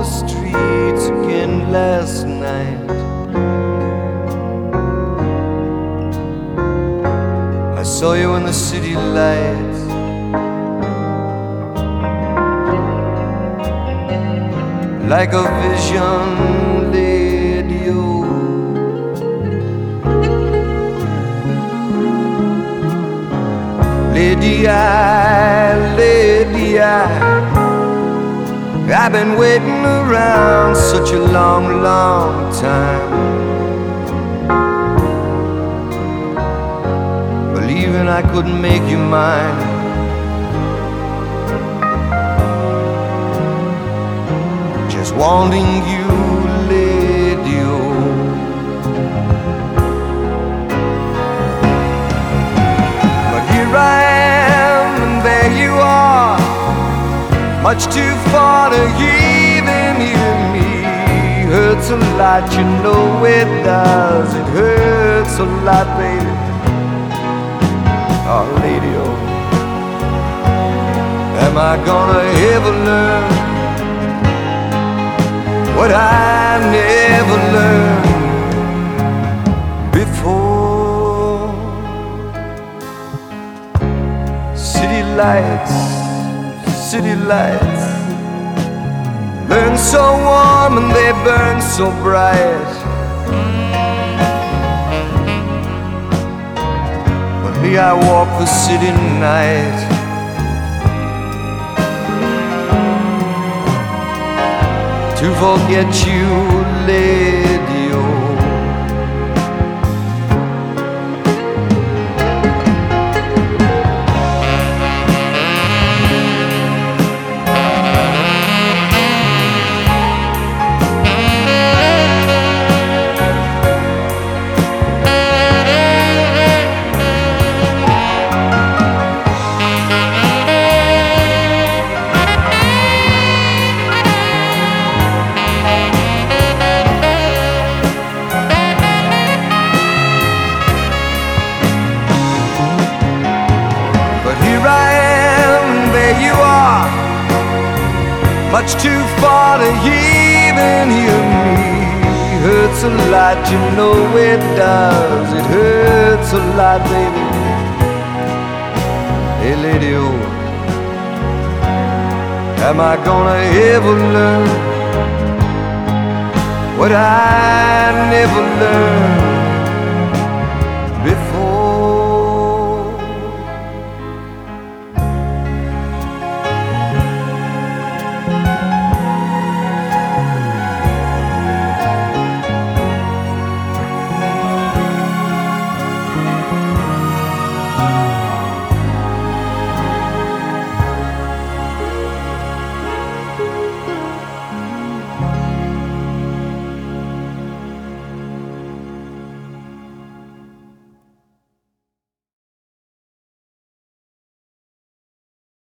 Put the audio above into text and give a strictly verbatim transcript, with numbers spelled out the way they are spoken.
the streets again last night. I saw you in the city lights. Like a vision led you. Lady I, lady I, I've been waiting around such a long, long time, believing I couldn't make you mine. Just wanting you, lady. But here I am, and there you are, much too far to even hear me. Hurts a lot, you know it does. It hurts a lot, baby. Oh, lady, oh, am I gonna ever learn what I never learned before? City lights, city lights burn so warm and they burn so bright. But me, I walk the city night. To forget you, lady, oh. You are much too far to even hear me. Hurts a lot, you know it does. It hurts a lot, baby. Hey, lady, oh, am I gonna ever learn what I never learned